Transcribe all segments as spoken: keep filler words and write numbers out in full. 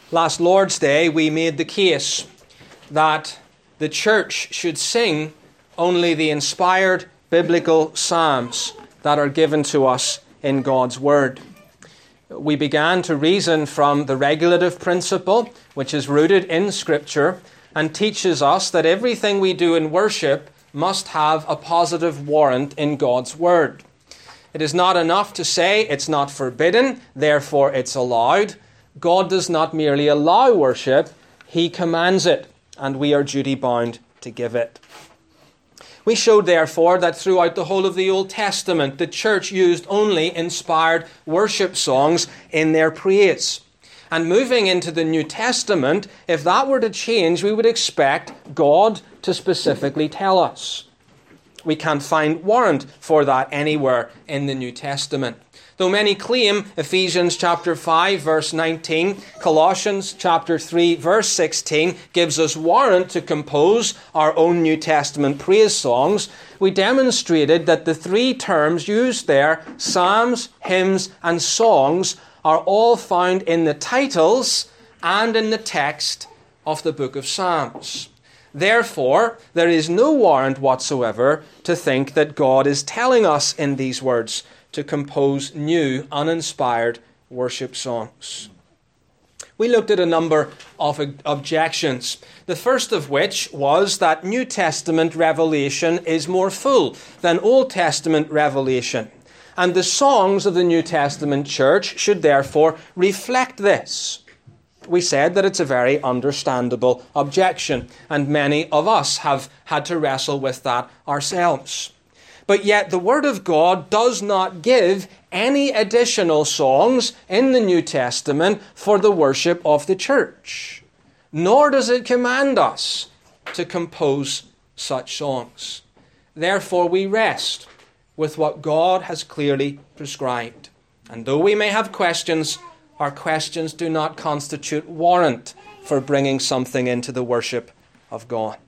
Last Lord's Day, we made the case that the church should sing only the inspired biblical psalms that are given to us in God's Word. We began to reason from the regulative principle, which is rooted in Scripture and teaches us that everything we do in worship must have a positive warrant in God's Word. It is not enough to say it's not forbidden, therefore it's allowed. God does not merely allow worship, He commands it, and we are duty-bound to give it. We showed, therefore, that throughout the whole of the Old Testament, the church used only inspired worship songs in their praise. And moving into the New Testament, if that were to change, we would expect God to specifically tell us. We can't find warrant for that anywhere in the New Testament. Though many claim Ephesians chapter five verse nineteen, Colossians chapter three verse sixteen gives us warrant to compose our own New Testament praise songs, we demonstrated that the three terms used there, psalms, hymns, and songs, are all found in the titles and in the text of the book of Psalms. Therefore, there is no warrant whatsoever to think that God is telling us in these words to compose new, uninspired worship songs. We looked at a number of objections, the first of which was that New Testament revelation is more full than Old Testament revelation, and the songs of the New Testament church should therefore reflect this. We said that it's a very understandable objection, and many of us have had to wrestle with that ourselves. But yet the Word of God does not give any additional songs in the New Testament for the worship of the church, nor does it command us to compose such songs. Therefore we rest with what God has clearly prescribed. And though we may have questions, our questions do not constitute warrant for bringing something into the worship of God.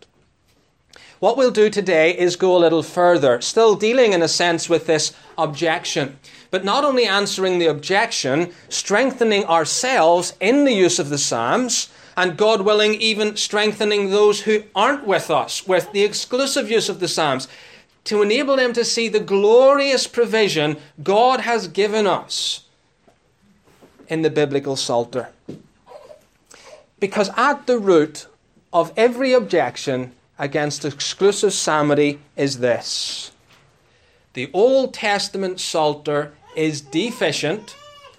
What we'll do today is go a little further, still dealing in a sense with this objection, but not only answering the objection, strengthening ourselves in the use of the Psalms, and God willing, even strengthening those who aren't with us with the exclusive use of the Psalms, to enable them to see the glorious provision God has given us in the biblical Psalter. Because at the root of every objection against exclusive psalmody is this: the Old Testament Psalter is deficient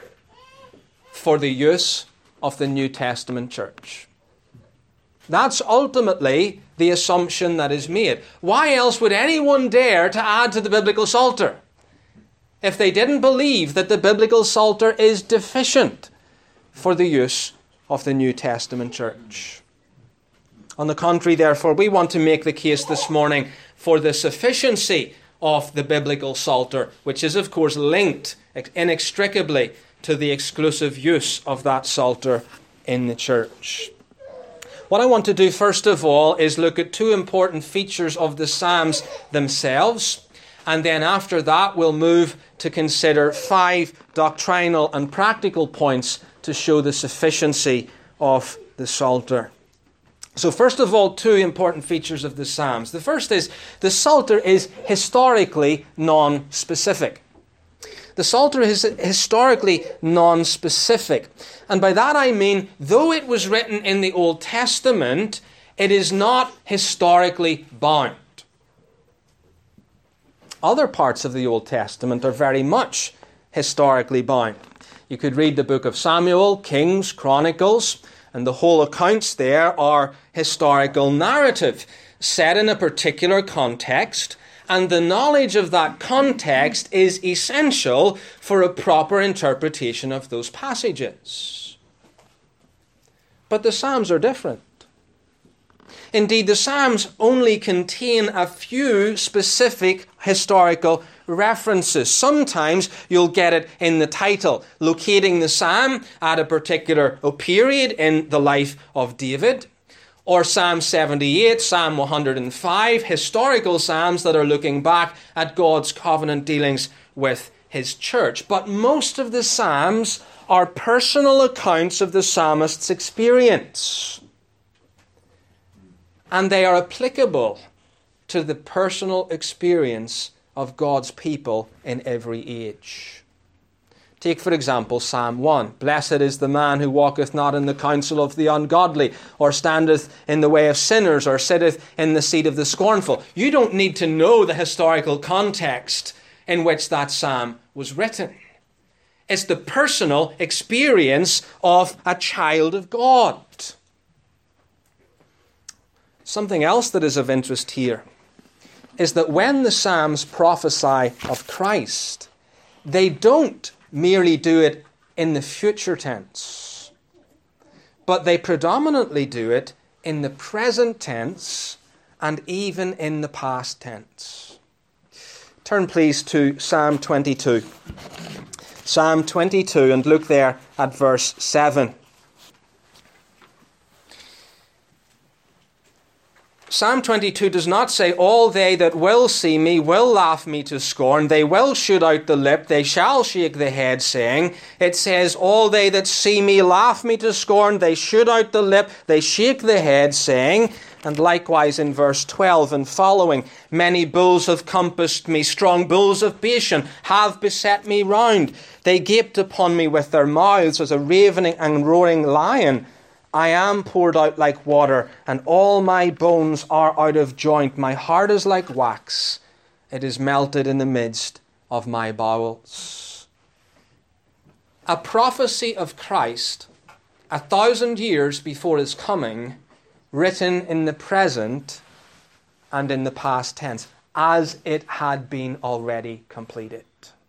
for the use of the New Testament church. That's ultimately the assumption that is made. Why else would anyone dare to add to the biblical Psalter if they didn't believe that the biblical Psalter is deficient for the use of the New Testament church? On the contrary, therefore, we want to make the case this morning for the sufficiency of the biblical Psalter, which is, of course, linked inextricably to the exclusive use of that Psalter in the church. What I want to do, first of all, is look at two important features of the Psalms themselves, and then after that we'll move to consider five doctrinal and practical points to show the sufficiency of the Psalter. So first of all, two important features of the Psalms. The first is the Psalter is historically non-specific. The Psalter is historically non-specific. And by that I mean, though it was written in the Old Testament, it is not historically bound. Other parts of the Old Testament are very much historically bound. You could read the book of Samuel, Kings, Chronicles, and the whole accounts there are historical narrative set in a particular context, and the knowledge of that context is essential for a proper interpretation of those passages. But the Psalms are different. Indeed, the Psalms only contain a few specific historical references. Sometimes you'll get it in the title, locating the psalm at a particular period in the life of David, or Psalm seventy-eight, Psalm one hundred five, historical psalms that are looking back at God's covenant dealings with his church. But most of the Psalms are personal accounts of the psalmist's experience. And they are applicable to the personal experience of God's people in every age. Take, for example, Psalm one. Blessed is the man who walketh not in the counsel of the ungodly, or standeth in the way of sinners, or sitteth in the seat of the scornful. You don't need to know the historical context in which that psalm was written. It's the personal experience of a child of God. Something else that is of interest here is that when the Psalms prophesy of Christ, they don't merely do it in the future tense, but they predominantly do it in the present tense and even in the past tense. Turn please to Psalm twenty-two. Psalm twenty-two, and look there at verse seven. Psalm twenty-two does not say, all they that will see me will laugh me to scorn. They will shoot out the lip. They shall shake the head, saying. It says, all they that see me laugh me to scorn. They shoot out the lip. They shake the head, saying. And likewise in verse twelve and following, many bulls have compassed me. Strong bulls of Bashan have beset me round. They gaped upon me with their mouths as a ravening and roaring lion. I am poured out like water, and all my bones are out of joint. My heart is like wax. It is melted in the midst of my bowels. A prophecy of Christ, a thousand years before his coming, written in the present and in the past tense, as it had been already completed.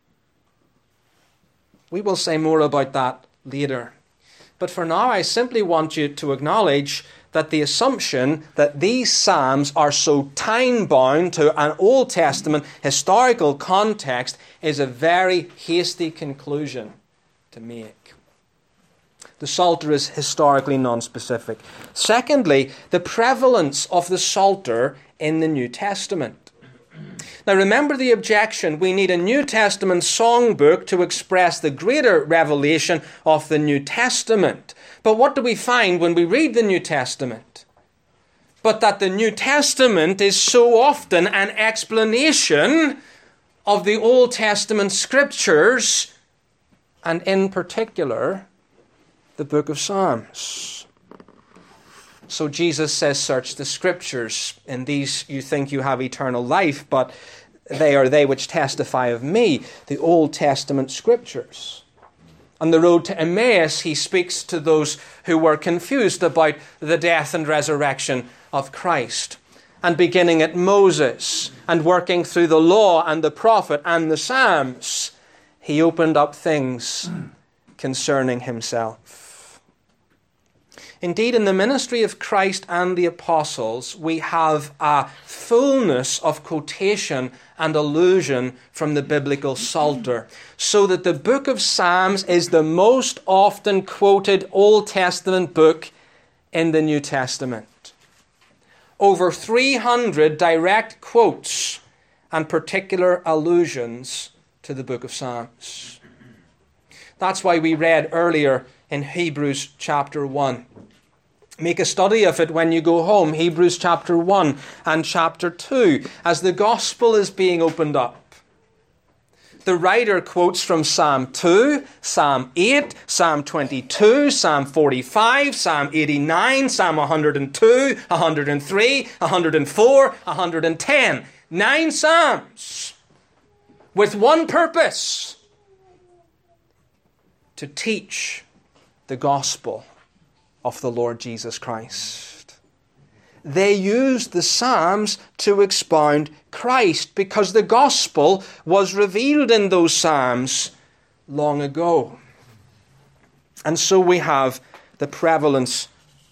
We will say more about that later. But for now, I simply want you to acknowledge that the assumption that these Psalms are so time-bound to an Old Testament historical context is a very hasty conclusion to make. The Psalter is historically non-specific. Secondly, the prevalence of the Psalter in the New Testament. Now remember the objection, we need a New Testament songbook to express the greater revelation of the New Testament. But what do we find when we read the New Testament? But that the New Testament is so often an explanation of the Old Testament scriptures, and in particular, the book of Psalms. So Jesus says, search the scriptures. In these you think you have eternal life, but they are they which testify of me, the Old Testament scriptures. On the road to Emmaus, he speaks to those who were confused about the death and resurrection of Christ. And beginning at Moses and working through the law and the prophet and the Psalms, he opened up things concerning himself. Indeed, in the ministry of Christ and the apostles, we have a fullness of quotation and allusion from the biblical Psalter, so that the book of Psalms is the most often quoted Old Testament book in the New Testament. Over three hundred direct quotes and particular allusions to the book of Psalms. That's why we read earlier in Hebrews chapter one. Make a study of it when you go home, Hebrews chapter one and chapter two, as the gospel is being opened up. The writer quotes from Psalm two, Psalm eight, Psalm twenty-two, Psalm forty-five, Psalm eighty-nine, Psalm one hundred two, one hundred three, one hundred four, one hundred ten. Nine Psalms with one purpose: to teach the gospel of the Lord Jesus Christ. They used the Psalms to expound Christ because the gospel was revealed in those Psalms long ago. And so we have the prevalence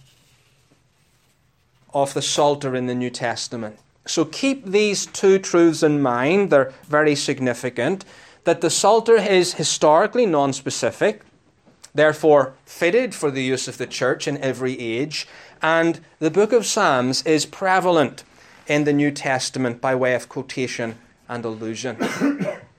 of the Psalter in the New Testament. So keep these two truths in mind. They're very significant. That the Psalter is historically non-specific, therefore fitted for the use of the church in every age, and the book of Psalms is prevalent in the New Testament by way of quotation and allusion.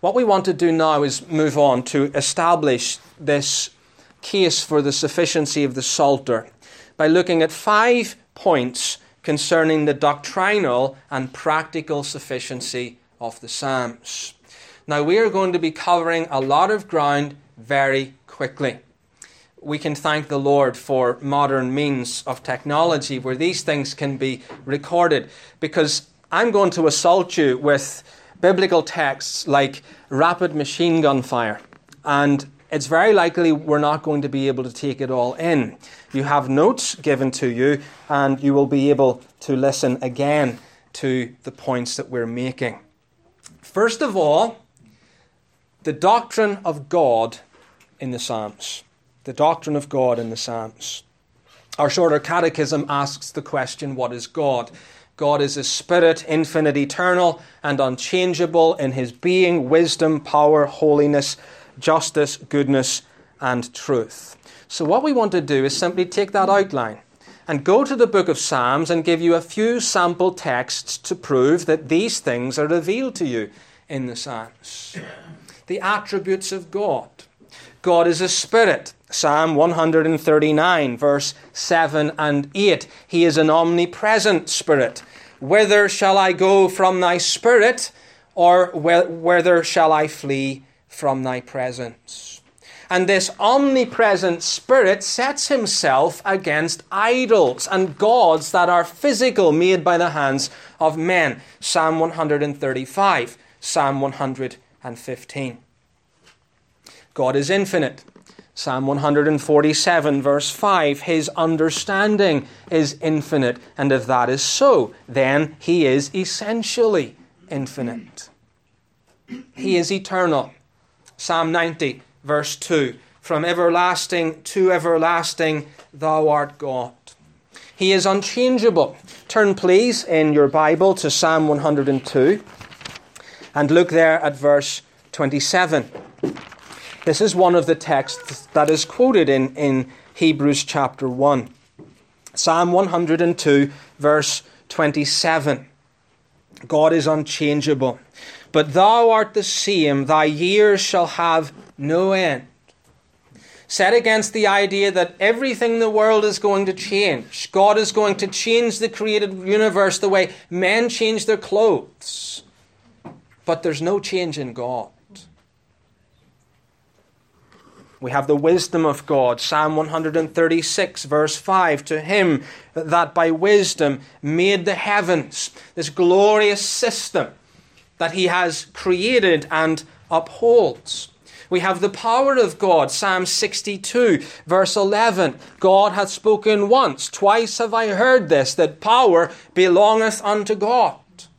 What we want to do now is move on to establish this case for the sufficiency of the Psalter by looking at five points concerning the doctrinal and practical sufficiency of the Psalms. Now, we are going to be covering a lot of ground very quickly. We can thank the Lord for modern means of technology where these things can be recorded, because I'm going to assault you with biblical texts like rapid machine gun fire, and it's very likely we're not going to be able to take it all in. You have notes given to you, and you will be able to listen again to the points that we're making. First of all, the doctrine of God in the Psalms. The doctrine of God in the Psalms. Our shorter catechism asks the question, what is God? God is a spirit, infinite, eternal, and unchangeable in his being, wisdom, power, holiness, justice, goodness, and truth. So what we want to do is simply take that outline and go to the book of Psalms and give you a few sample texts to prove that these things are revealed to you in the Psalms. The attributes of God. God is a spirit. Psalm one thirty-nine, verse seven and eight. He is an omnipresent spirit. Whither shall I go from thy spirit, or whither shall I flee from thy presence? And this omnipresent spirit sets himself against idols and gods that are physical, made by the hands of men. Psalm one thirty-five, Psalm one fifteen. God is infinite. Psalm one forty-seven, verse five, his understanding is infinite, and if that is so, then he is essentially infinite. He is eternal. Psalm ninety, verse two, from everlasting to everlasting, thou art God. He is unchangeable. Turn, please, in your Bible to Psalm one oh two, and look there at verse twenty-seven. This is one of the texts that is quoted in, in Hebrews chapter one. Psalm one oh two, verse twenty-seven. God is unchangeable. But thou art the same, thy years shall have no end. Set against the idea that everything in the world is going to change. God is going to change the created universe the way men change their clothes. But there's no change in God. We have the wisdom of God. Psalm one thirty-six, verse five. To him that by wisdom made the heavens, this glorious system that he has created and upholds. We have the power of God. Psalm sixty-two, verse eleven. God hath spoken once, twice have I heard this, that power belongeth unto God.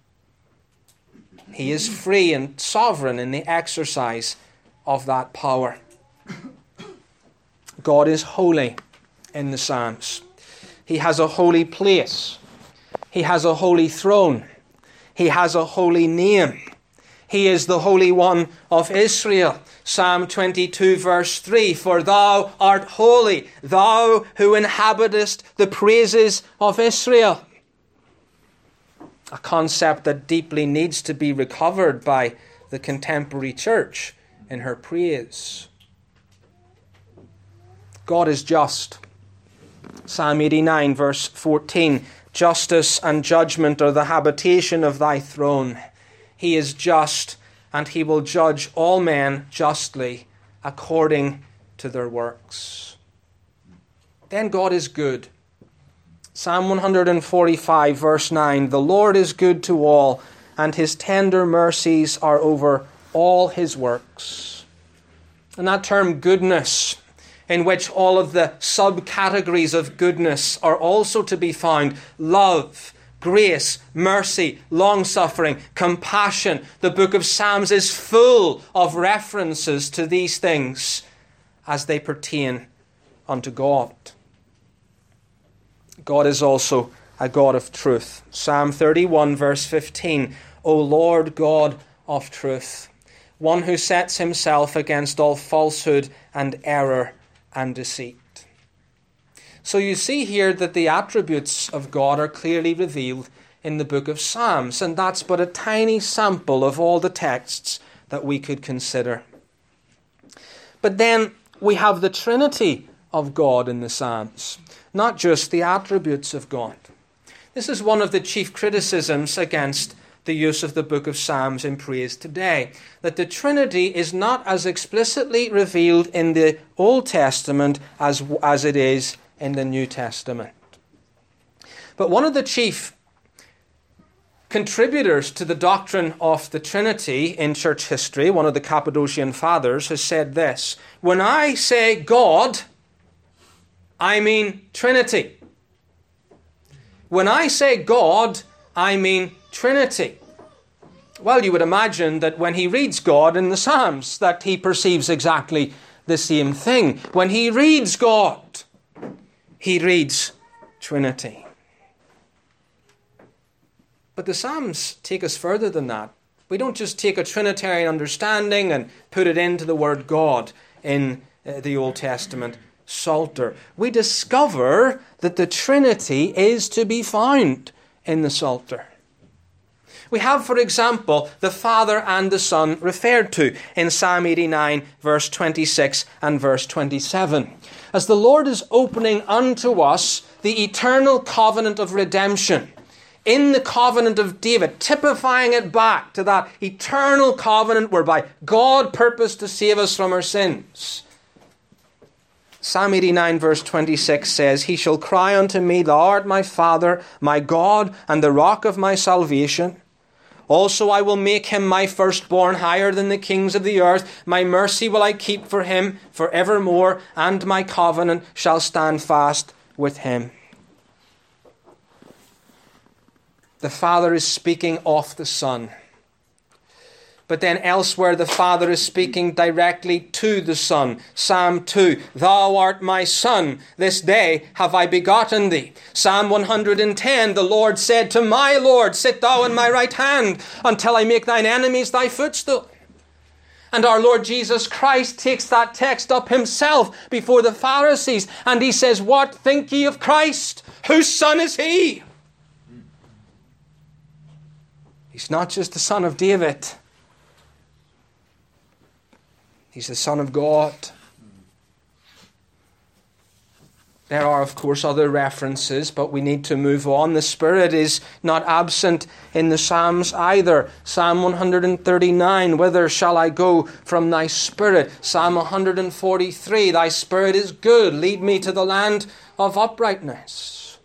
He is free and sovereign in the exercise of that power. God is holy in the Psalms. He has a holy place. He has a holy throne. He has a holy name. He is the Holy One of Israel. Psalm twenty-two, verse three. For thou art holy, thou who inhabitest the praises of Israel. A concept that deeply needs to be recovered by the contemporary church in her praise. God is just. Psalm eighty-nine, verse fourteen. Justice and judgment are the habitation of thy throne. He is just, and he will judge all men justly according to their works. Then God is good. Psalm one forty-five, verse nine. The Lord is good to all, and his tender mercies are over all his works. And that term goodness, in which all of the subcategories of goodness are also to be found. Love, grace, mercy, long-suffering, compassion. The book of Psalms is full of references to these things as they pertain unto God. God is also a God of truth. Psalm thirty-one, verse fifteen. O Lord God of truth, one who sets himself against all falsehood and error and deceit. So you see here that the attributes of God are clearly revealed in the book of Psalms, and that's but a tiny sample of all the texts that we could consider. But then we have the Trinity of God in the Psalms, not just the attributes of God. This is one of the chief criticisms against the use of the book of Psalms in praise today, that the Trinity is not as explicitly revealed in the Old Testament as, as it is in the New Testament. But one of the chief contributors to the doctrine of the Trinity in church history, one of the Cappadocian Fathers, has said this: when I say God, I mean Trinity. When I say God, I mean Trinity. Well, you would imagine that when he reads God in the Psalms, that he perceives exactly the same thing. When he reads God, he reads Trinity. But the Psalms take us further than that. We don't just take a Trinitarian understanding and put it into the word God in uh, the Old Testament Psalter. We discover that the Trinity is to be found in the Psalter. We have, for example, the Father and the Son referred to in Psalm eighty-nine, verse twenty-six and verse twenty-seven. As the Lord is opening unto us the eternal covenant of redemption, in the covenant of David, typifying it back to that eternal covenant whereby God purposed to save us from our sins. Psalm eighty-nine verse twenty-six says, He shall cry unto me, Thou art my Father, my God, and the rock of my salvation. Also I will make him my firstborn higher than the kings of the earth. My mercy will I keep for him for evermore, and my covenant shall stand fast with him. The Father is speaking of the Son. But then elsewhere the Father is speaking directly to the Son. Psalm two, Thou art my Son, this day have I begotten thee. Psalm one hundred ten, the Lord said to my Lord, Sit thou in my right hand, until I make thine enemies thy footstool. And our Lord Jesus Christ takes that text up himself before the Pharisees, and he says, What think ye of Christ? Whose son is he? He's not just the son of David. He's the Son of God. There are, of course, other references, but we need to move on. The Spirit is not absent in the Psalms either. Psalm one hundred thirty-nine, Whither shall I go from thy Spirit? Psalm one hundred forty-three, Thy Spirit is good, lead me to the land of uprightness.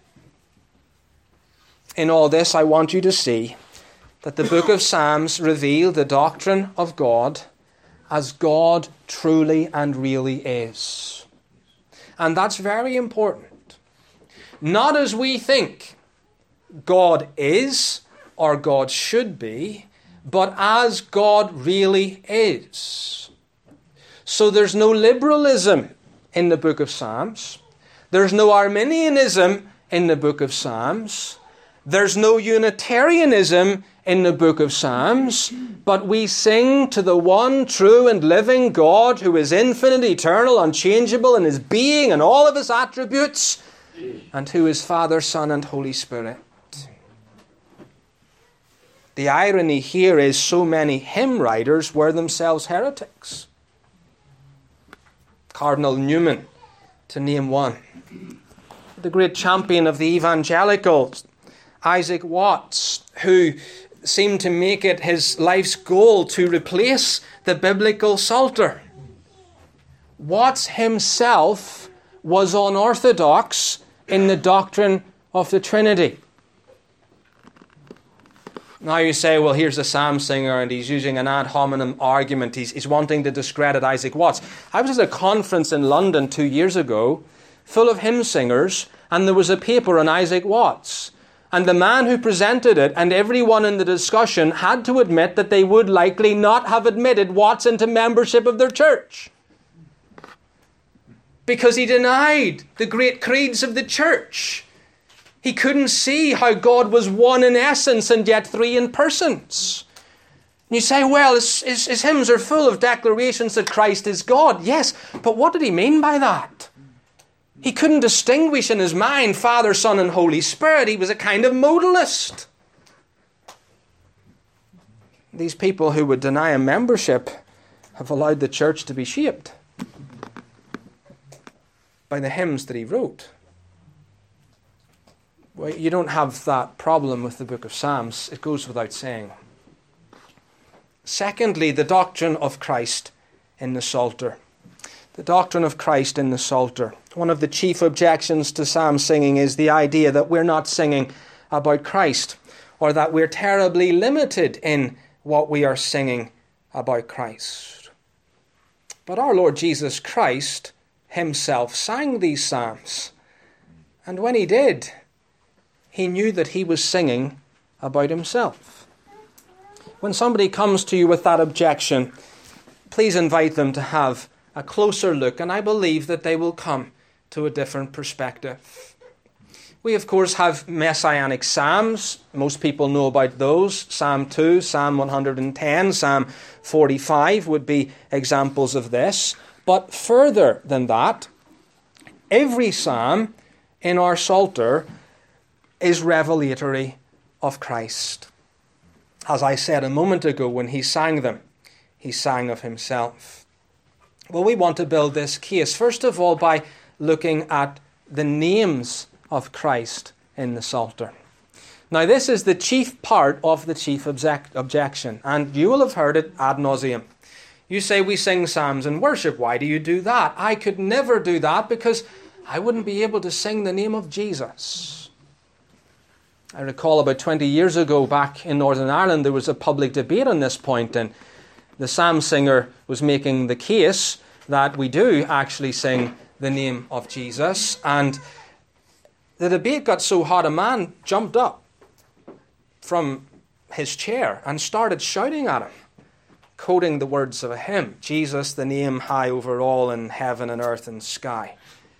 In all this, I want you to see that the book of Psalms reveals the doctrine of God as God truly and really is. And that's very important. Not as we think God is or God should be, but as God really is. So there's no liberalism in the book of Psalms. There's no Arminianism in the book of Psalms. There's no Unitarianism in the book of Psalms, but we sing to the one true and living God who is infinite, eternal, unchangeable in his being and all of his attributes, and who is Father, Son, and Holy Spirit. The irony here is so many hymn writers were themselves heretics. Cardinal Newman, to name one. The great champion of the evangelicals, Isaac Watts, who seemed to make it his life's goal to replace the biblical Psalter. Watts himself was unorthodox in the doctrine of the Trinity. Now you say, well, here's a psalm singer and he's using an ad hominem argument. He's, he's wanting to discredit Isaac Watts. I was at a conference in London two years ago full of hymn singers, and there was a paper on Isaac Watts. And the man who presented it and everyone in the discussion had to admit that they would likely not have admitted Watts into membership of their church, because he denied the great creeds of the church. He couldn't see how God was one in essence and yet three in persons. And you say, well, his, his, his hymns are full of declarations that Christ is God. Yes, but what did he mean by that? He couldn't distinguish in his mind Father, Son, and Holy Spirit. He was a kind of modalist. these people who would deny him membership have allowed the church to be shaped by the hymns that he wrote. Well, you don't have that problem with the book of Psalms. It goes without saying. Secondly, the doctrine of Christ in the Psalter. The doctrine of Christ in the Psalter. One of the chief objections to psalm singing is the idea that we're not singing about Christ, or that we're terribly limited in what we are singing about Christ. But our Lord Jesus Christ himself sang these psalms. And when he did, he knew that he was singing about himself. When somebody comes to you with that objection, please invite them to have a closer look, and I believe that they will come to a different perspective. We, of course, have messianic psalms. Most people know about those. Psalm two, Psalm one hundred ten, Psalm forty-five would be examples of this. But further than that, every psalm in our Psalter is revelatory of Christ. As I said a moment ago, when he sang them, he sang of himself. Well, we want to build this case, first of all, by looking at the names of Christ in the Psalter. Now, this is the chief part of the chief object- objection, and you will have heard it ad nauseum. You say we sing psalms in worship. Why do you do that? I could never do that because I wouldn't be able to sing the name of Jesus. I recall about twenty years ago back in Northern Ireland, there was a public debate on this point, and the psalm singer was making the case that we do actually sing the name of Jesus. And the debate got so hot, a man jumped up from his chair and started shouting at him, quoting the words of a hymn, Jesus, the name high over all in heaven and earth and sky.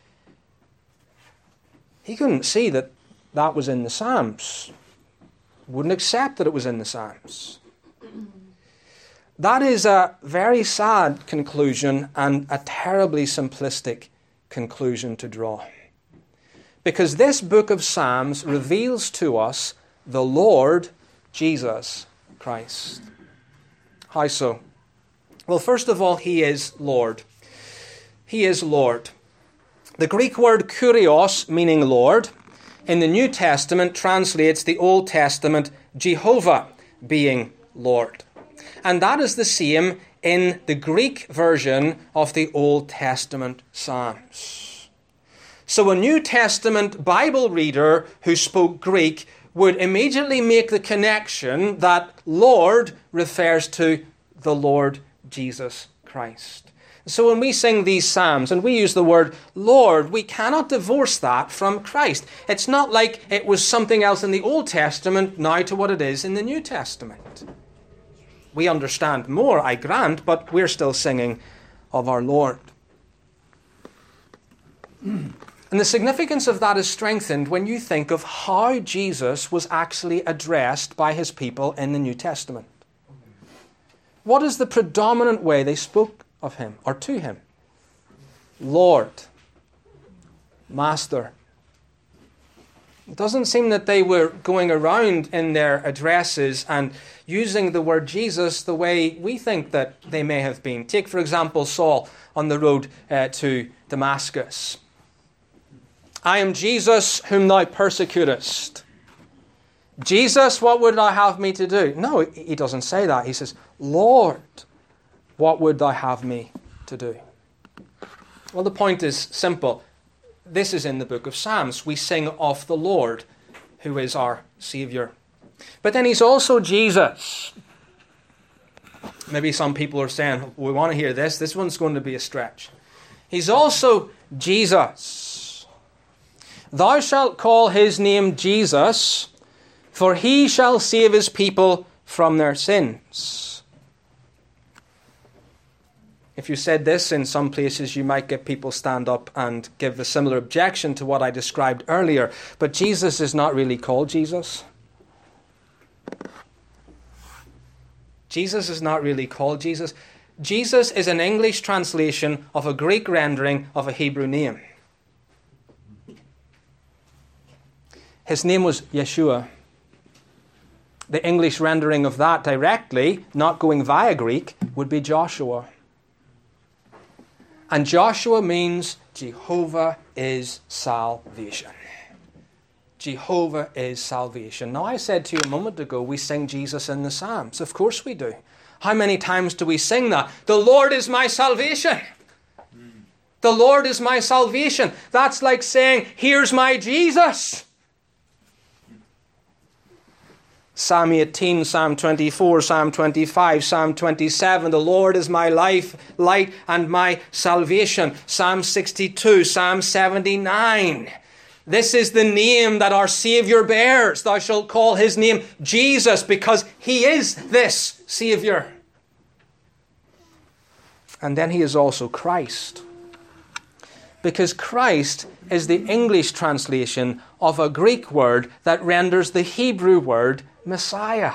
He couldn't see that that was in the Psalms. Wouldn't accept that it was in the Psalms. That is a very sad conclusion and a terribly simplistic conclusion to draw. Because this book of Psalms reveals to us the Lord Jesus Christ. How so? Well, first of all, he is Lord. He is Lord. The Greek word kurios, meaning Lord, in the New Testament translates the Old Testament Jehovah, being Lord. And that is the same in the Greek version of the Old Testament Psalms. So a New Testament Bible reader who spoke Greek would immediately make the connection that Lord refers to the Lord Jesus Christ. So when we sing these psalms and we use the word Lord, we cannot divorce that from Christ. It's not like it was something else in the Old Testament now to what it is in the New Testament. We understand more, I grant, but we're still singing of our Lord. And the significance of that is strengthened when you think of how Jesus was actually addressed by his people in the New Testament. What is the predominant way they spoke of him or to him? Lord, Master. It doesn't seem that they were going around in their addresses and using the word Jesus the way we think that they may have been. Take, for example, Saul on the road uh, to Damascus. I am Jesus whom thou persecutest. Jesus, what would thou have me to do? No, he doesn't say that. He says, Lord, what would thou have me to do? Well, the point is simple. This is in the book of Psalms. We sing of the Lord, who is our Saviour. But then he's also Jesus. Maybe some people are saying, we want to hear this. This one's going to be a stretch. He's also Jesus. Thou shalt call his name Jesus, for he shall save his people from their sins. If you said this in some places, you might get people stand up and give a similar objection to what I described earlier. But Jesus is not really called Jesus. Jesus is not really called Jesus. Jesus is an English translation of a Greek rendering of a Hebrew name. His name was Yeshua. The English rendering of that directly, not going via Greek, would be Joshua. And Joshua means Jehovah is salvation. Jehovah is salvation. Now, I said to you a moment ago, we sing Jesus in the Psalms. Of course we do. How many times do we sing that? The Lord is my salvation. The Lord is my salvation. That's like saying, here's my Jesus. Psalm eighteen, Psalm twenty-four, Psalm twenty-five, Psalm twenty-seven. The Lord is my life, light, and my salvation. Psalm sixty-two, Psalm seventy-nine. This is the name that our Savior bears. Thou shalt call his name Jesus, because he is this Savior. And then he is also Christ. Because Christ is the English translation of a Greek word that renders the Hebrew word Messiah.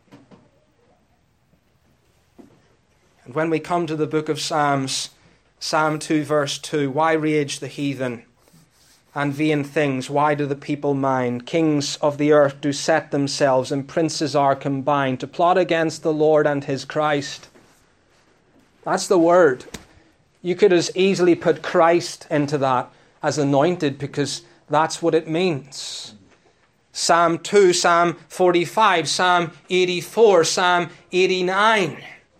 And when we come to the book of Psalms, Psalm two verse two, why rage the heathen and vain things? Why do the people mind? Kings of the earth do set themselves, and princes are combined to plot against the Lord and his Christ. That's the word. You could as easily put Christ into that as anointed, because that's what it means. Psalm two, Psalm forty-five, Psalm eighty-four, Psalm eighty-nine.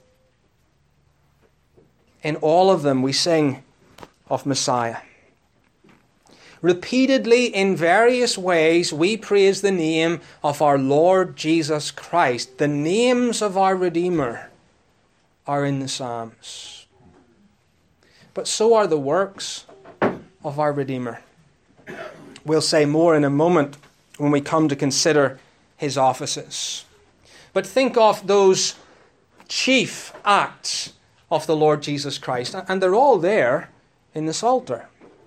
In all of them we sing of Messiah. Repeatedly, in various ways, we praise the name of our Lord Jesus Christ. The names of our Redeemer are in the Psalms. But so are the works of our Redeemer. We'll say more in a moment when we come to consider his offices. But think of those chief acts of the Lord Jesus Christ, and they're all there in the Psalter.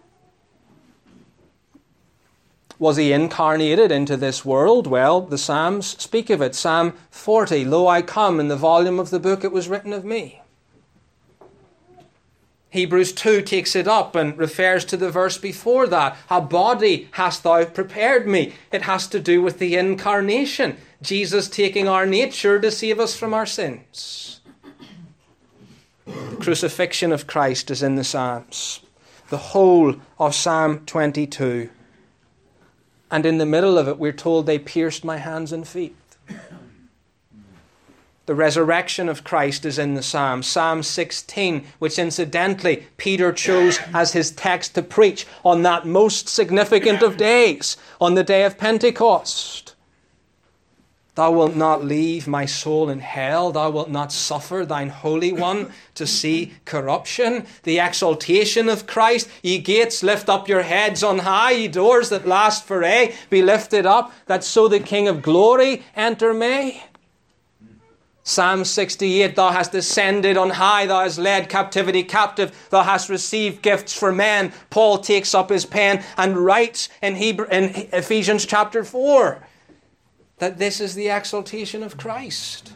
Was he incarnated into this world? Well, the Psalms speak of it. Psalm forty, Lo, I come, in the volume of the book it was written of me. Hebrews two takes it up and refers to the verse before that. A body hast thou prepared me. It has to do with the incarnation. Jesus taking our nature to save us from our sins. The crucifixion of Christ is in the Psalms. The whole of Psalm twenty-two. And in the middle of it, we're told they pierced my hands and feet. The resurrection of Christ is in the Psalms. Psalm sixteen, which incidentally Peter chose as his text to preach on that most significant of days, on the day of Pentecost. Thou wilt not leave my soul in hell. Thou wilt not suffer thine Holy One to see corruption. The exaltation of Christ. Ye gates, lift up your heads on high. Ye doors that last for aye, be lifted up, that so the King of glory enter may. Psalm sixty-eight, thou hast descended on high, thou hast led captivity captive, thou hast received gifts for men. Paul takes up his pen and writes in, Hebrew, in Ephesians chapter four that this is the exaltation of Christ.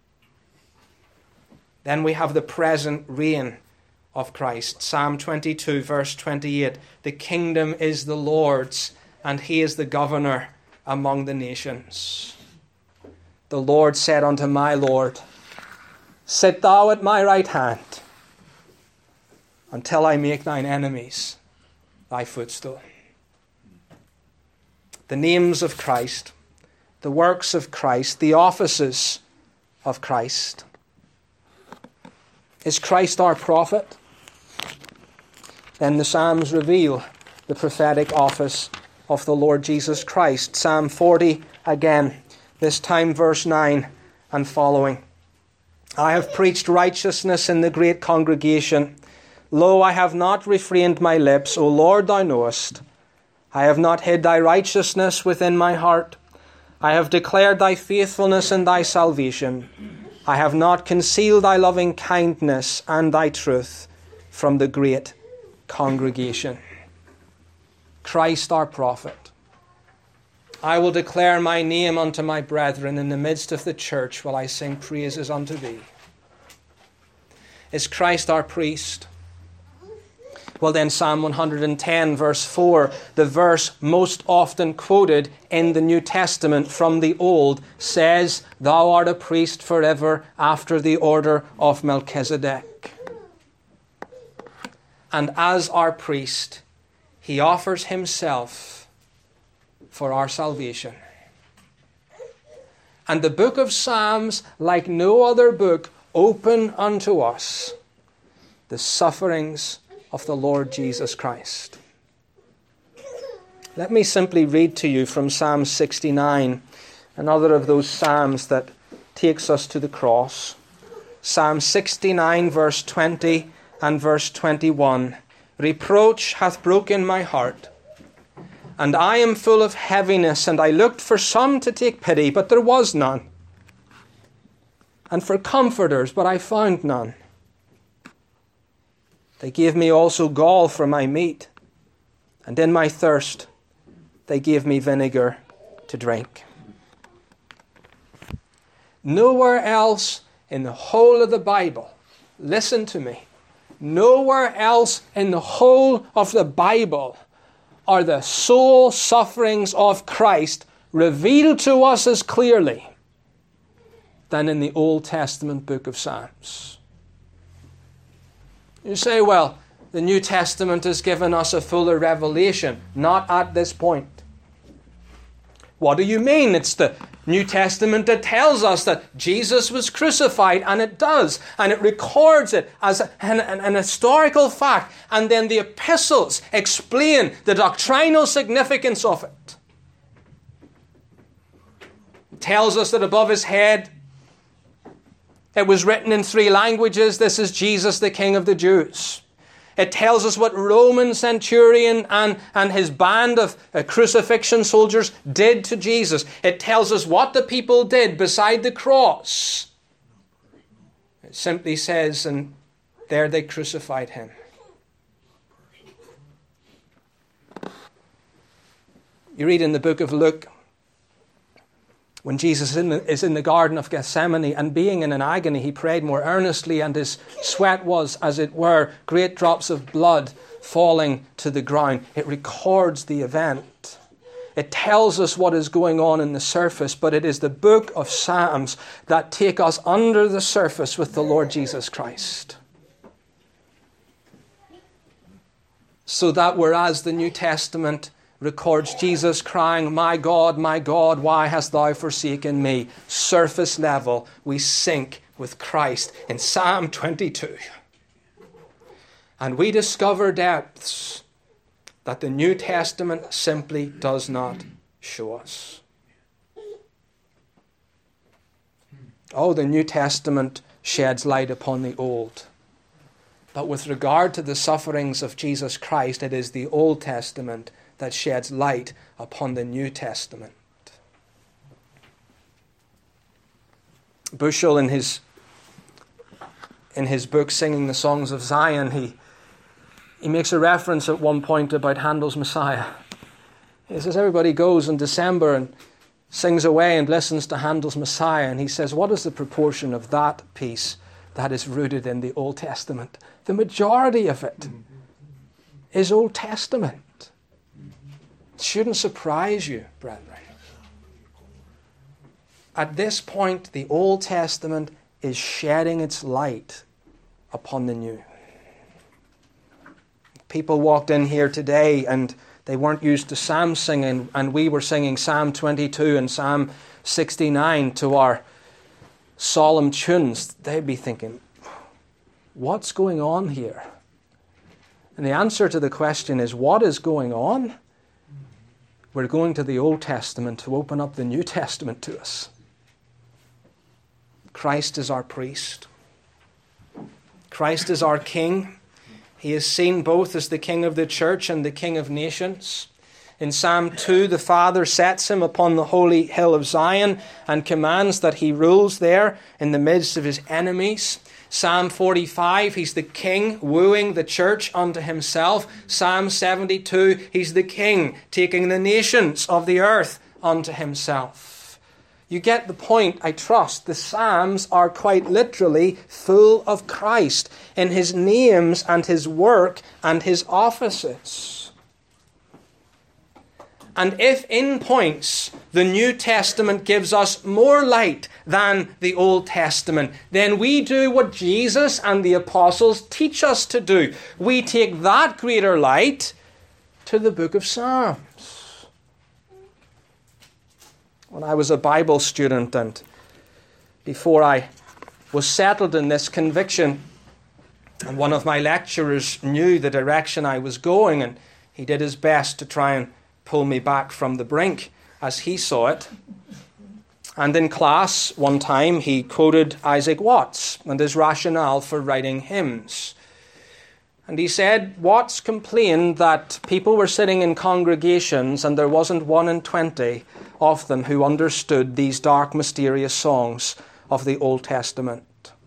Then we have the present reign of Christ. Psalm twenty-two, verse twenty-eight, the kingdom is the Lord's, and he is the governor among the nations. The Lord said unto my Lord, sit thou at my right hand, until I make thine enemies thy footstool. The names of Christ, the works of Christ, the offices of Christ. Is Christ our prophet? Then the Psalms reveal the prophetic office of the Lord Jesus Christ. Psalm forty again. This time verse nine and following. I have preached righteousness in the great congregation. Lo, I have not refrained my lips. O Lord, thou knowest. I have not hid thy righteousness within my heart. I have declared thy faithfulness and thy salvation. I have not concealed thy loving kindness and thy truth from the great congregation. Christ our prophet. I will declare my name unto my brethren. In the midst of the church will I sing praises unto thee. Is Christ our priest? Well then, Psalm one hundred ten verse four, the verse most often quoted in the New Testament from the Old, says, "Thou art a priest forever after the order of Melchizedek." And as our priest, he offers himself for our salvation. And the book of Psalms, like no other book, open unto us the sufferings of the Lord Jesus Christ. Let me simply read to you from Psalm sixty-nine, another of those psalms that takes us to the cross. Psalm sixty-nine, verse twenty and verse twenty-one. "Reproach hath broken my heart, and I am full of heaviness, and I looked for some to take pity, but there was none, and for comforters, but I found none. They gave me also gall for my meat, and in my thirst they gave me vinegar to drink." Nowhere else in the whole of the Bible, listen to me, nowhere else in the whole of the Bible are the soul sufferings of Christ revealed to us as clearly than in the Old Testament book of Psalms. You say, well, the New Testament has given us a fuller revelation. Not at this point. What do you mean? It's the New Testament that tells us that Jesus was crucified, and it does, and it records it as an, an, an historical fact, and then the epistles explain the doctrinal significance of it. It tells us that above his head it was written in three languages, "This is Jesus, the King of the Jews." It tells us what Roman centurion and, and his band of uh, crucifixion soldiers did to Jesus. It tells us what the people did beside the cross. It simply says, "And there they crucified him." You read in the book of Luke, when Jesus is in, the, is in the Garden of Gethsemane, and being in an agony, he prayed more earnestly, and his sweat was, as it were, great drops of blood falling to the ground. It records the event. It tells us what is going on in the surface, but it is the book of Psalms that take us under the surface with the Lord Jesus Christ. So that whereas the New Testament records Jesus crying, "My God, my God, why hast thou forsaken me?" surface level, we sink with Christ in Psalm twenty-two. And we discover depths that the New Testament simply does not show us. Oh, the New Testament sheds light upon the Old. But with regard to the sufferings of Jesus Christ, it is the Old Testament that sheds light upon the New Testament. Bushell, in his in his book Singing the Songs of Zion, he he makes a reference at one point about Handel's Messiah. He says everybody goes in December and sings away and listens to Handel's Messiah, and he says, what is the proportion of that piece that is rooted in the Old Testament? The majority of it is Old Testament. It shouldn't surprise you, brethren. At this point, the Old Testament is shedding its light upon the New. People walked in here today and they weren't used to psalm singing, and we were singing Psalm twenty-two and Psalm sixty-nine to our solemn tunes. They'd be thinking, what's going on here? And the answer to the question is, what is going on? We're going to the Old Testament to open up the New Testament to us. Christ is our priest. Christ is our King. He is seen both as the King of the church and the King of nations. In Psalm two, the Father sets him upon the holy hill of Zion and commands that he rules there in the midst of his enemies. Psalm forty-five, he's the king wooing the church unto himself. Psalm seventy-two, he's the king taking the nations of the earth unto himself. You get the point, I trust. The Psalms are quite literally full of Christ in his names and his work and his offices. And if in points the New Testament gives us more light than the Old Testament, then we do what Jesus and the apostles teach us to do. We take that greater light to the book of Psalms. When I was a Bible student and before I was settled in this conviction, and one of my lecturers knew the direction I was going, and he did his best to try and pull me back from the brink as he saw it. And in class one time he quoted Isaac Watts and his rationale for writing hymns. And he said Watts complained that people were sitting in congregations and there wasn't one in twenty of them who understood these dark, mysterious songs of the Old Testament.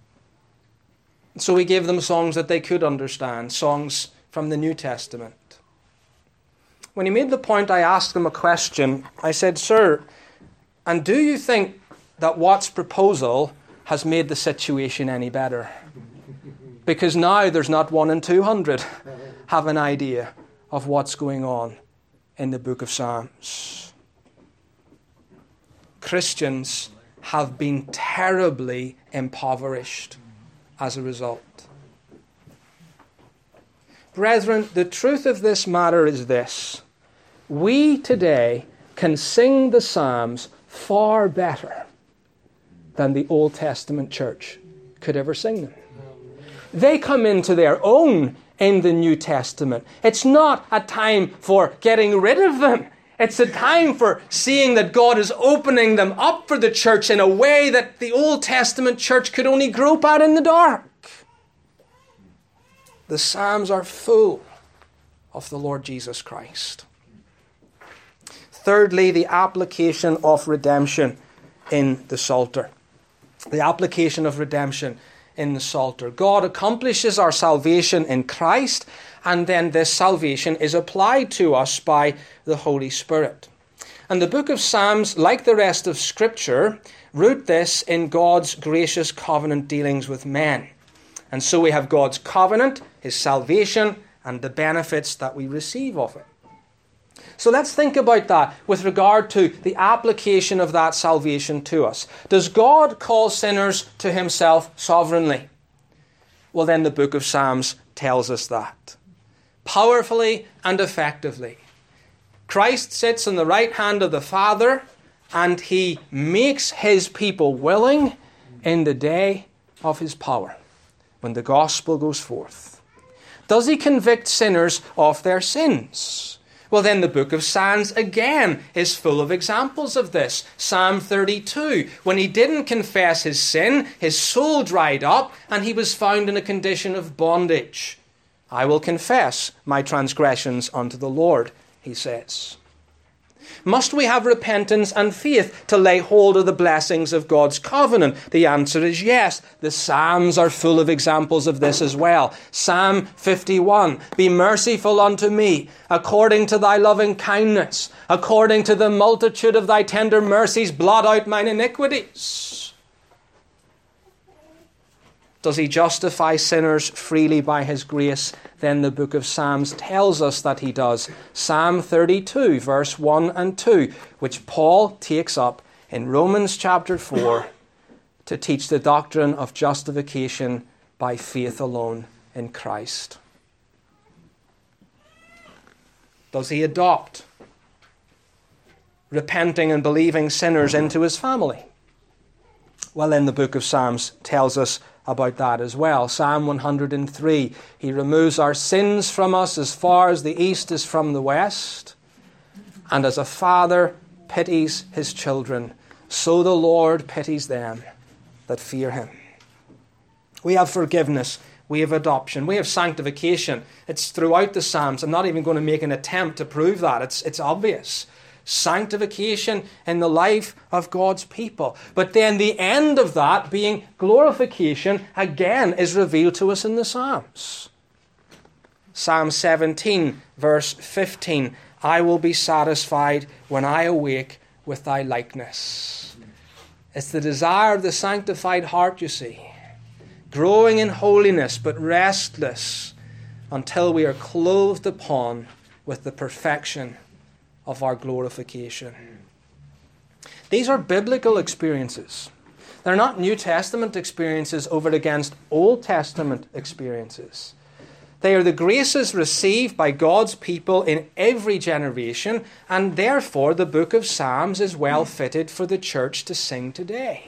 So he gave them songs that they could understand, songs from the New Testament. When he made the point, I asked him a question. I said, "Sir, and do you think that Watts' proposal has made the situation any better? Because now there's not one in two hundred have an idea of what's going on in the book of Psalms." Christians have been terribly impoverished as a result. Brethren, the truth of this matter is this. We today can sing the Psalms far better than the Old Testament church could ever sing them. They come into their own in the New Testament. It's not a time for getting rid of them. It's a time for seeing that God is opening them up for the church in a way that the Old Testament church could only grope at in the dark. The Psalms are full of the Lord Jesus Christ. Thirdly, the application of redemption in the Psalter. The application of redemption in the Psalter. God accomplishes our salvation in Christ, and then this salvation is applied to us by the Holy Spirit. And the book of Psalms, like the rest of Scripture, root this in God's gracious covenant dealings with men. And so we have God's covenant, his salvation, and the benefits that we receive of it. So let's think about that with regard to the application of that salvation to us. Does God call sinners to himself sovereignly? Well, then the book of Psalms tells us that. Powerfully and effectively. Christ sits on the right hand of the Father, and he makes his people willing in the day of his power, when the gospel goes forth. Does he convict sinners of their sins? Well, then the book of Psalms again is full of examples of this. Psalm thirty-two, when he didn't confess his sin, his soul dried up and he was found in a condition of bondage. I will confess my transgressions unto the Lord, he says. Must we have repentance and faith to lay hold of the blessings of God's covenant? The answer is yes. The Psalms are full of examples of this as well. Psalm fifty-one, be merciful unto me, according to thy loving kindness, according to the multitude of thy tender mercies, blot out mine iniquities. Does he justify sinners freely by his grace? Then the book of Psalms tells us that he does. Psalm thirty-two, verse one and two, which Paul takes up in Romans chapter four to teach the doctrine of justification by faith alone in Christ. Does he adopt repenting and believing sinners into his family? Well, then the book of Psalms tells us about that as well. Psalm one hundred three, he removes our sins from us as far as the east is from the west. And as a father pities his children, so the Lord pities them that fear him. We have forgiveness. We have adoption. We have sanctification. It's throughout the Psalms. I'm not even going to make an attempt to prove that. It's, it's obvious. Sanctification in the life of God's people. But then the end of that being glorification again is revealed to us in the Psalms. Psalm seventeen, verse fifteen, I will be satisfied when I awake with thy likeness. It's the desire of the sanctified heart, you see. Growing in holiness, but restless until we are clothed upon with the perfection of our glorification. These are biblical experiences. They're not New Testament experiences over against Old Testament experiences. They are the graces received by God's people in every generation, and therefore the book of Psalms is well fitted for the church to sing today.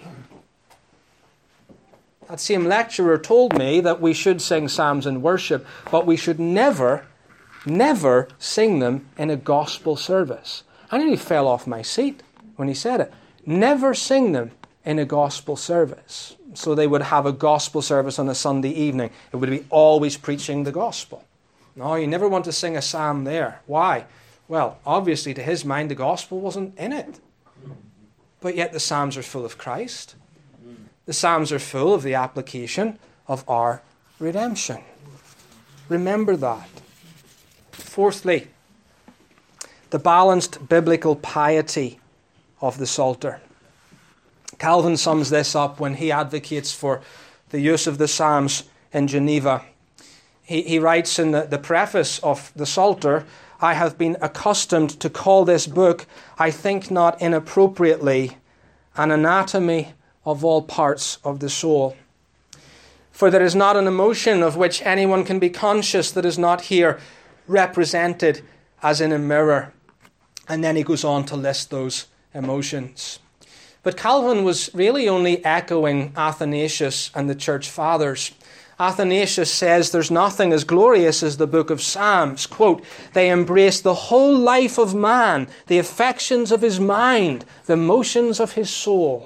That same lecturer told me that we should sing psalms in worship, but we should never, never sing them in a gospel service. I nearly fell off my seat when he said it. Never sing them in a gospel service. So they would have a gospel service on a Sunday evening. It would be always preaching the gospel. No, you never want to sing a psalm there. Why? Well, obviously to his mind the gospel wasn't in it. But yet the psalms are full of Christ. The Psalms are full of the application of our redemption. Remember that. Fourthly, the balanced biblical piety of the Psalter. Calvin sums this up when he advocates for the use of the Psalms in Geneva. He, he writes in the, the preface of the Psalter, "I have been accustomed to call this book, I think not inappropriately, an anatomy of all parts of the soul. For there is not an emotion of which anyone can be conscious that is not here represented as in a mirror." And then he goes on to list those emotions. But Calvin was really only echoing Athanasius and the church fathers. Athanasius says there's nothing as glorious as the book of Psalms. Quote, "They embrace the whole life of man, the affections of his mind, the motions of his soul."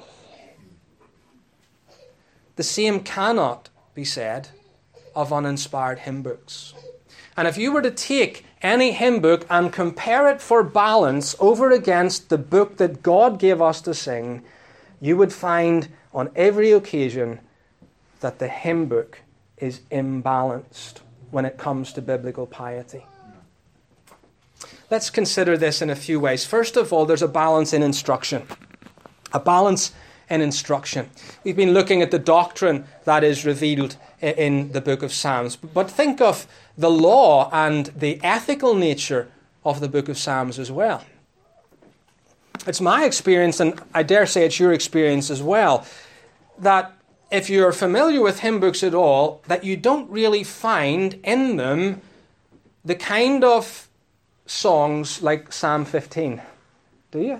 The same cannot be said of uninspired hymn books. And if you were to take any hymn book and compare it for balance over against the book that God gave us to sing, you would find on every occasion that the hymn book is imbalanced when it comes to biblical piety. Let's consider this in a few ways. First of all, there's a balance in instruction. A balance in instruction. We've been looking at the doctrine that is revealed in the book of Psalms. But think of the law and the ethical nature of the book of Psalms as well. It's my experience, and I dare say it's your experience as well, that if you're familiar with hymn books at all, that you don't really find in them the kind of songs like Psalm fifteen. Do you?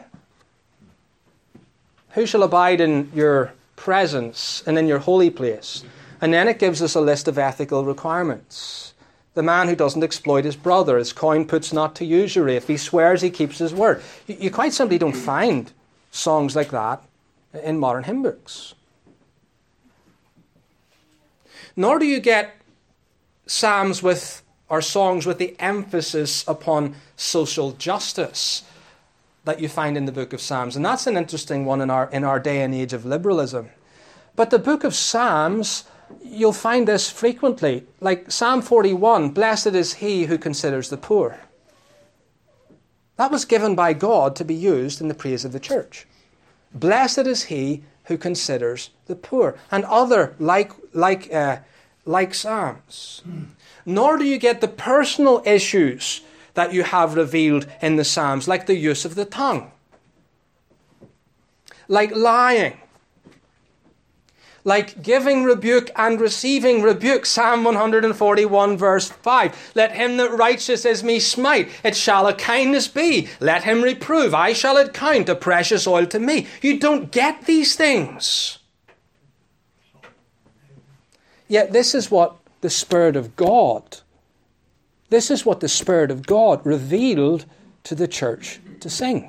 "Who shall abide in your presence and in your holy place?" And then it gives us a list of ethical requirements. The man who doesn't exploit his brother, his coin puts not to usury. If he swears, he keeps his word. You, you quite simply don't find songs like that in modern hymn books. Nor do you get psalms with, or songs with the emphasis upon social justice that you find in the book of Psalms. And that's an interesting one in our in our day and age of liberalism. But the book of Psalms, you'll find this frequently. Like Psalm forty-one, "Blessed is he who considers the poor." That was given by God to be used in the praise of the church. Blessed is he who considers the poor. And other like, like, uh, like Psalms. Nor do you get the personal issues that you have revealed in the Psalms, like the use of the tongue, like lying, like giving rebuke and receiving rebuke. Psalm one forty-one verse five, "Let him that righteous is me smite, it shall a kindness be. Let him reprove, I shall it count a precious oil to me." You don't get these things. Yet this is what the Spirit of God This is what the Spirit of God revealed to the church to sing.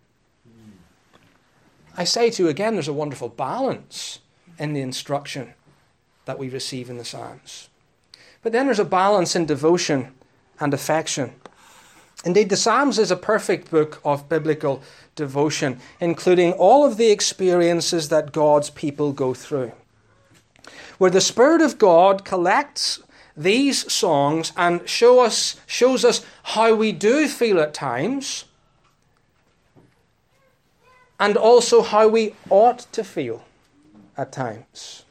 I say to you again, there's a wonderful balance in the instruction that we receive in the Psalms. But then there's a balance in devotion and affection. Indeed, the Psalms is a perfect book of biblical devotion, including all of the experiences that God's people go through, where the Spirit of God collects these songs and show us, shows us how we do feel at times, and also how we ought to feel at times.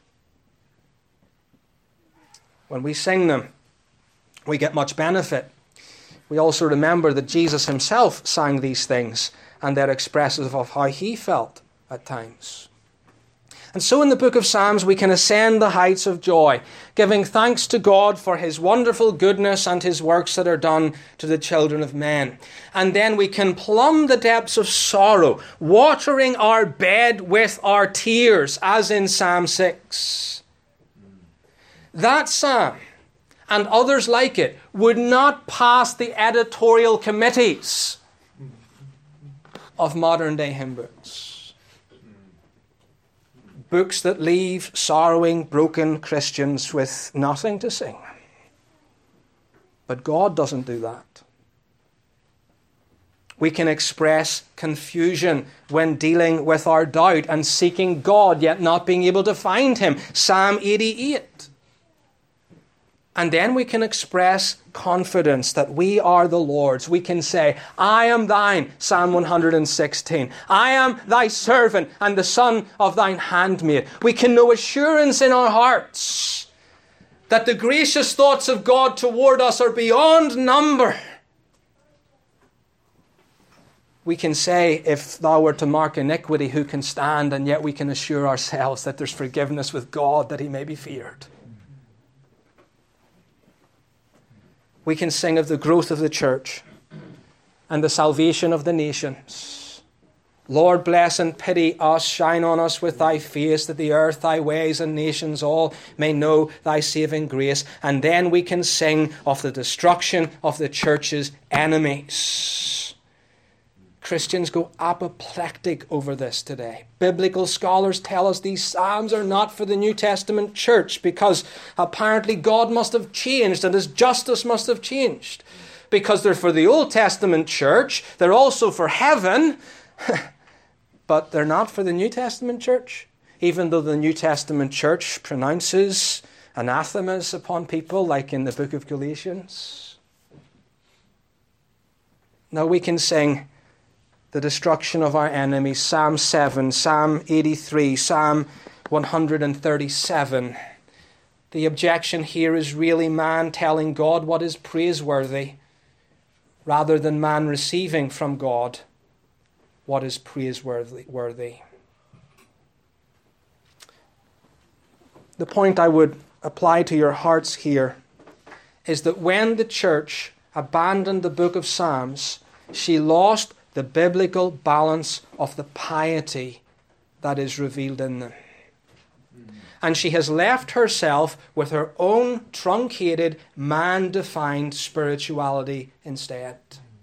When we sing them, we get much benefit. We also remember that Jesus himself sang these things, and they're expressive of how he felt at times. And so in the book of Psalms, we can ascend the heights of joy, giving thanks to God for his wonderful goodness and his works that are done to the children of men. And then we can plumb the depths of sorrow, watering our bed with our tears, as in Psalm six. That psalm, and others like it, would not pass the editorial committees of modern-day hymn books. Books that leave sorrowing, broken Christians with nothing to sing. But God doesn't do that. We can express confusion when dealing with our doubt and seeking God, yet not being able to find him. Psalm eighty-eight. And then we can express confidence that we are the Lord's. We can say, I am thine, Psalm one hundred sixteen. I am thy servant and the son of thine handmaid. We can know assurance in our hearts that the gracious thoughts of God toward us are beyond number. We can say, if thou were to mark iniquity, who can stand? And yet we can assure ourselves that there's forgiveness with God, that he may be feared. We can sing of the growth of the church and the salvation of the nations. Lord, bless and pity us. Shine on us with thy face, that the earth, thy ways, and nations all may know thy saving grace. And then we can sing of the destruction of the church's enemies. Christians go apoplectic over this today. Biblical scholars tell us these psalms are not for the New Testament church because apparently God must have changed and his justice must have changed. Because they're for the Old Testament church, they're also for heaven, but they're not for the New Testament church. Even though the New Testament church pronounces anathemas upon people, like in the book of Galatians. Now we can sing the destruction of our enemies, Psalm seven, Psalm eighty-three, Psalm one hundred thirty-seven. The objection here is really man telling God what is praiseworthy, rather than man receiving from God what is praiseworthy. Worthy. The point I would apply to your hearts here is that when the church abandoned the book of Psalms, she lost the biblical balance of the piety that is revealed in them. And she has left herself with her own truncated, man-defined spirituality instead.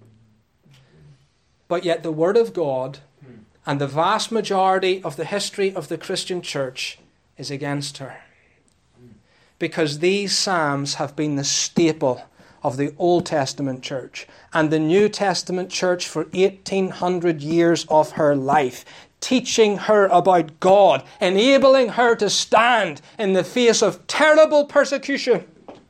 But yet the Word of God and the vast majority of the history of the Christian church is against her. Because these psalms have been the staple of the Old Testament church and the New Testament church for eighteen hundred years of her life, teaching her about God, enabling her to stand in the face of terrible persecution.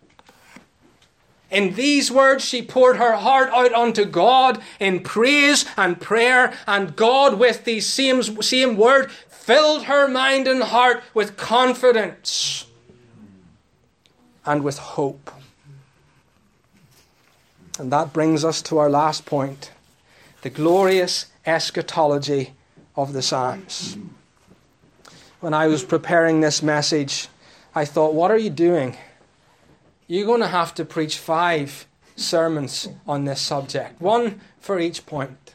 In these words, she poured her heart out unto God in praise and prayer, and God, with these same, same word, filled her mind and heart with confidence and with hope. And that brings us to our last point, the glorious eschatology of the Psalms. When I was preparing this message, I thought, what are you doing? You're going to have to preach five sermons on this subject, one for each point.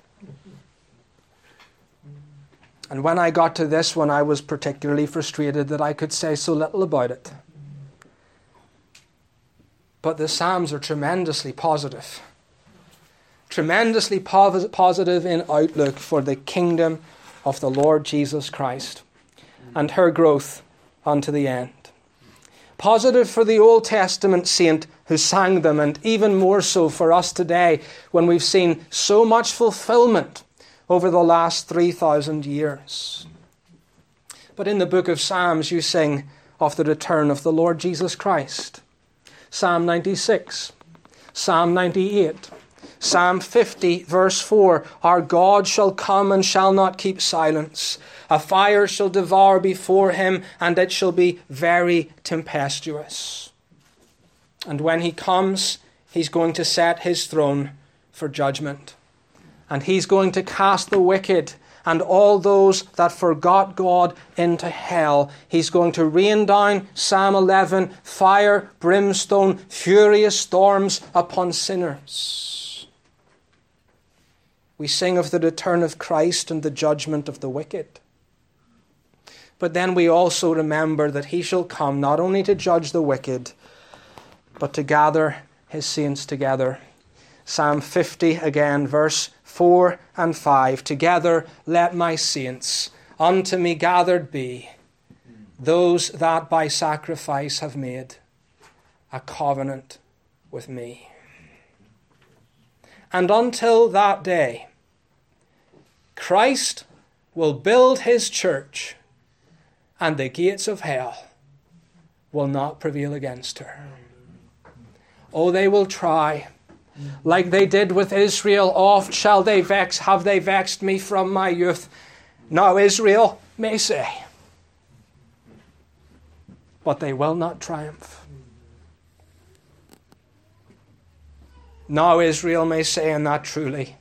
And when I got to this one, I was particularly frustrated that I could say so little about it. But the Psalms are tremendously positive. Tremendously pos- positive in outlook for the kingdom of the Lord Jesus Christ and her growth unto the end. Positive for the Old Testament saint who sang them, and even more so for us today when we've seen so much fulfillment over the last three thousand years. But in the book of Psalms you sing of the return of the Lord Jesus Christ. Psalm ninety-six, Psalm ninety-eight, Psalm fifty, verse four, our God shall come and shall not keep silence. A fire shall devour before him, and it shall be very tempestuous. And when he comes, he's going to set his throne for judgment. And he's going to cast the wicked and all those that forgot God into hell. He's going to rain down, Psalm eleven, fire, brimstone, furious storms upon sinners. We sing of the return of Christ and the judgment of the wicked. But then we also remember that he shall come not only to judge the wicked, but to gather his saints together. Psalm fifty again, verse four and five. Together let my saints unto me gathered be, those that by sacrifice have made a covenant with me. And until that day, Christ will build his church, and the gates of hell will not prevail against her. Oh, they will try, like they did with Israel. Oft shall they vex, have they vexed me from my youth. Now Israel may say, but they will not triumph. Now Israel may say, and that truly,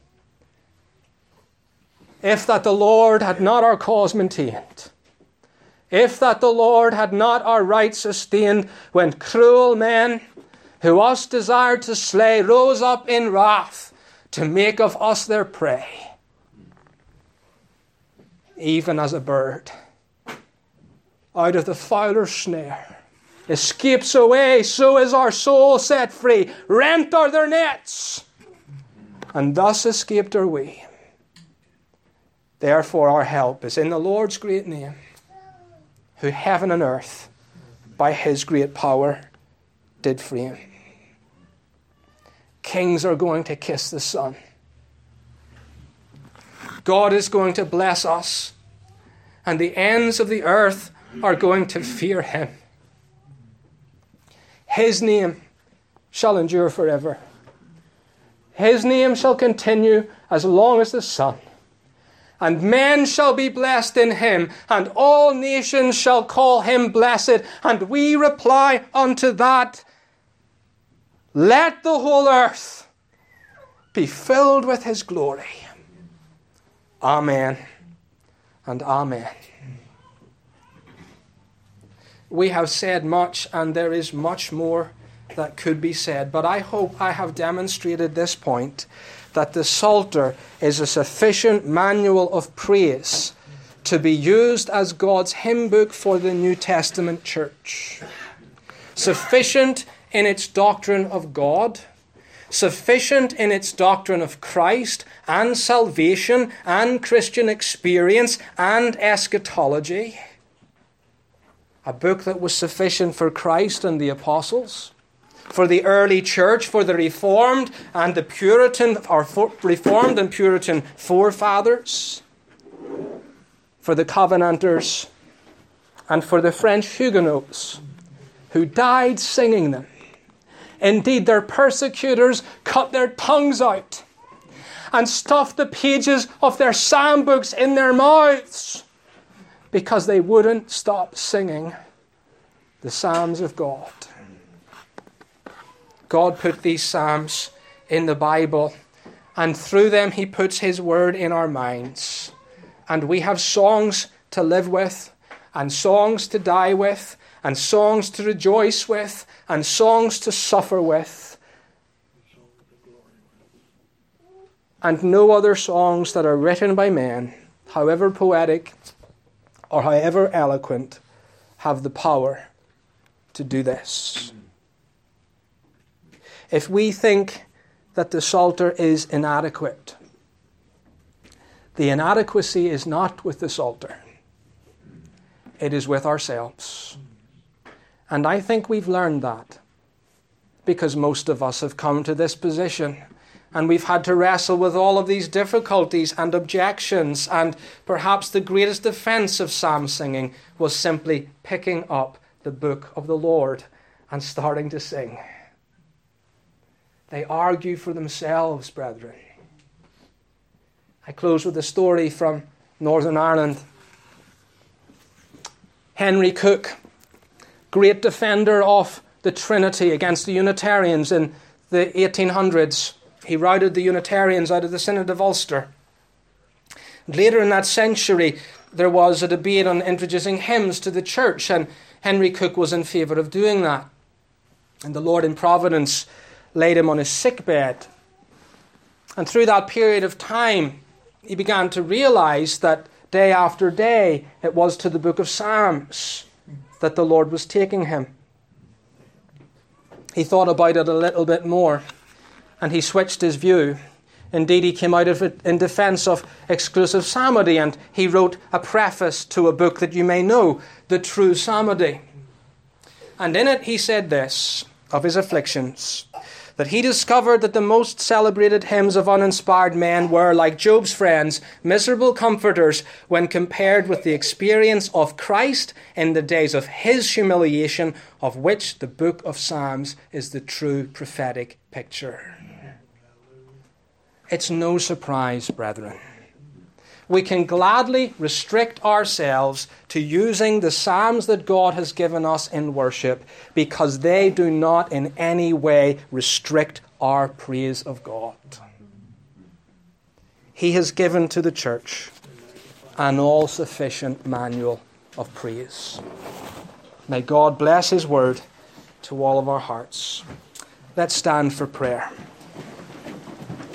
if that the Lord had not our cause maintained, if that the Lord had not our right sustained, when cruel men who us desired to slay rose up in wrath to make of us their prey, even as a bird out of the fowler's snare escapes away, so is our soul set free. Rent are their nets, and thus escaped are we. Therefore our help is in the Lord's great name, who heaven and earth by his great power did frame. Kings are going to kiss the Son. God is going to bless us, and the ends of the earth are going to fear him. His name shall endure forever. His name shall continue as long as the sun. And men shall be blessed in him, and all nations shall call him blessed. And we reply unto that, let the whole earth be filled with his glory. Amen and amen. We have said much, and there is much more that could be said, but I hope I have demonstrated this point, that the Psalter is a sufficient manual of praise to be used as God's hymn book for the New Testament church. Sufficient in its doctrine of God, sufficient in its doctrine of Christ and salvation and Christian experience and eschatology. A book that was sufficient for Christ and the apostles, for the early church, for the Reformed and the Puritan, or for Reformed and Puritan forefathers, for the Covenanters, and for the French Huguenots who died singing them. Indeed, their persecutors cut their tongues out and stuffed the pages of their psalm books in their mouths because they wouldn't stop singing the psalms of God. God put these psalms in the Bible, and through them he puts his word in our minds. And we have songs to live with, and songs to die with, and songs to rejoice with, and songs to suffer with. And no other songs that are written by men, however poetic or however eloquent, have the power to do this. If we think that the Psalter is inadequate, the inadequacy is not with the Psalter. It is with ourselves. And I think we've learned that, because most of us have come to this position and we've had to wrestle with all of these difficulties and objections, and perhaps the greatest defense of psalm singing was simply picking up the book of the Lord and starting to sing. They argue for themselves, brethren. I close with a story from Northern Ireland. Henry Cook, great defender of the Trinity against the Unitarians in the eighteen hundreds. He routed the Unitarians out of the Synod of Ulster. Later in that century, there was a debate on introducing hymns to the church, and Henry Cook was in favour of doing that. And the Lord in Providence laid him on his sickbed. And through that period of time, he began to realise that day after day, it was to the book of Psalms that the Lord was taking him. He thought about it a little bit more, and he switched his view. Indeed, he came out of it in defence of exclusive psalmody, and he wrote a preface to a book that you may know, The True Psalmody. And in it he said this of his afflictions, that he discovered that the most celebrated hymns of uninspired men were, like Job's friends, miserable comforters when compared with the experience of Christ in the days of his humiliation, of which the book of Psalms is the true prophetic picture. It's no surprise, brethren. We can gladly restrict ourselves to using the psalms that God has given us in worship, because they do not in any way restrict our praise of God. He has given to the church an all-sufficient manual of praise. May God bless his word to all of our hearts. Let's stand for prayer.